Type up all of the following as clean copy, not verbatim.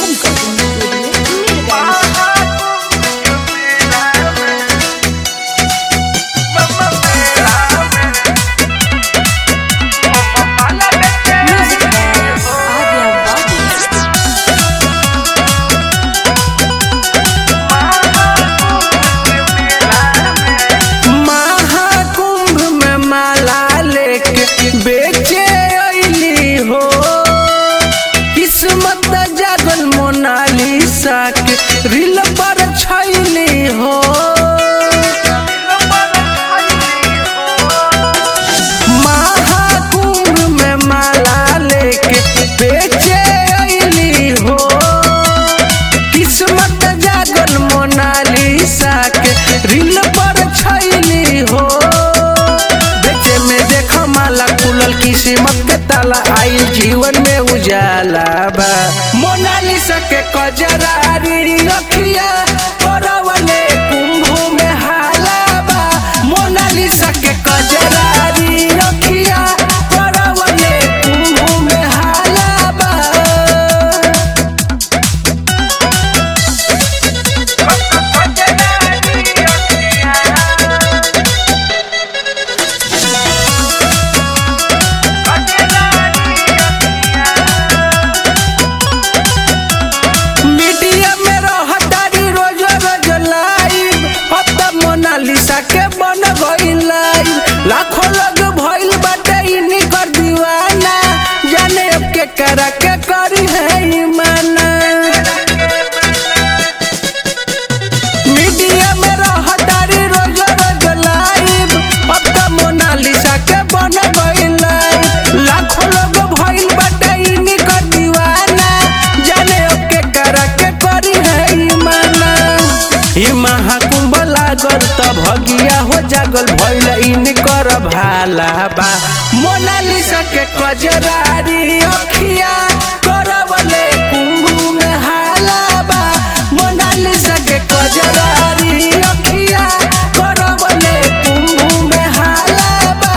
बेचे अइली हो किस्मत जागल मोनालिसा के रील पर छइली हो। महाकुंभ में माला लेके बेचे अइली हो किस्मत जागल मोनालिसा के रील पर छइली हो। माला खुलल किस्मत के ताला आई जीवन में उजाला बा। मोनालिसा के कजरारी रखिया करवले कुंभ में हाला बा। मोनालिसा के कजरारी रखिया करवले कुंभ में हाला बा। मोनालिसा के बन गइल लाखों लोग भइल बाटे इनकर दीवाना जाने अब के करा के करी है ईमाना। मीडिया में रहतारी रोज रोज लाइव अब तो मोनालिसा के बन गइल लाखों लोग भइल बाटे इनकर दीवाना जाने अब के करा के करी है ईमाना। ई महाकुंभ लागल त भगिया हो जागल भइल इनकर भाला बा। मोनालिसा के कजरारी अखिया करवले कुंभ में हाला बा। मोनालिसा के कजरारी अखिया करवले कुंभ में हाला बा।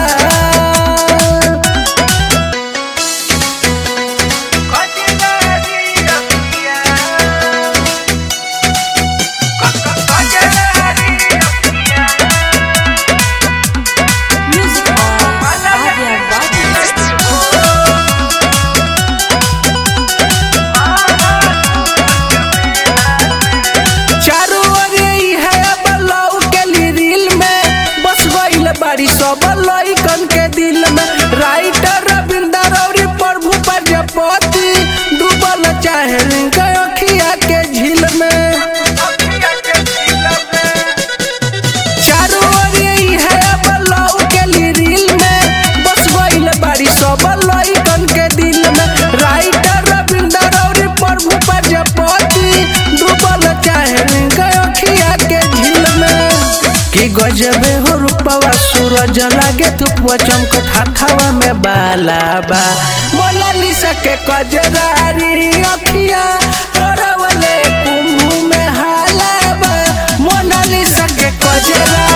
सब लइकन के दिल में राइटर रविंदर और प्रभु प्रजापति डूबल चाहे अखिया के झील में। चारों ओर यही है बलौ के रील में बस गइल बारी सब लइकन के दिल में राइटर रविंदर और प्रभु प्रजापति डूबल चाहे अखिया के झील में। कि गजबे हो रूपवा सूरज लागे धुपवा चमकत हाथवा में बाला बा। मोनालिसा के कजरारी अखिया करवले कुंभ में हाला बा। मोनालिसा के कजरारी